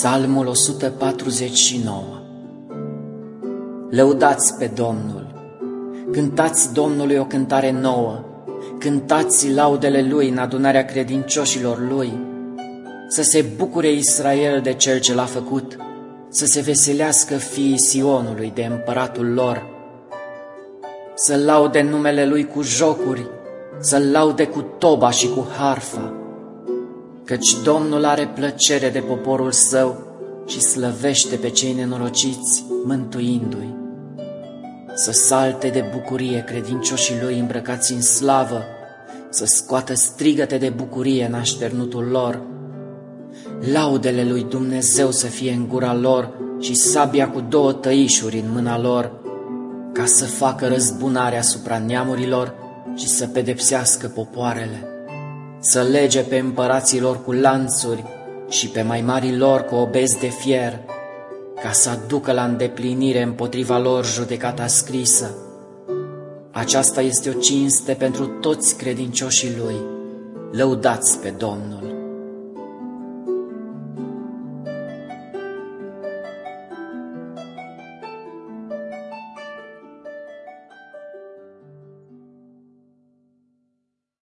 Psalmul 149. Lăudați pe Domnul, cântați Domnului o cântare nouă, cântați laudele Lui în adunarea credincioșilor Lui. Să se bucure Israel de Cel ce l-a făcut, să se veselească fiii Sionului de împăratul lor. Să laude numele Lui cu jocuri, să-L laude cu toba și cu harfa, căci Domnul are plăcere de poporul Său și slăvește pe cei nenorociți, mântuindu-i. Să salte de bucurie credincioșii Lui îmbrăcați în slavă, să scoată strigăte de bucurie în așternutul lor. Laudele lui Dumnezeu să fie în gura lor și sabia cu 2 tăișuri în mâna lor, ca să facă răzbunare asupra neamurilor și să pedepsească popoarele. Să lege pe împărații lor cu lanțuri și pe mai marii lor cu obezi de fier, ca să aducă la îndeplinire împotriva lor judecata scrisă. Aceasta este o cinste pentru toți credincioșii Lui. Lăudați pe Domnul!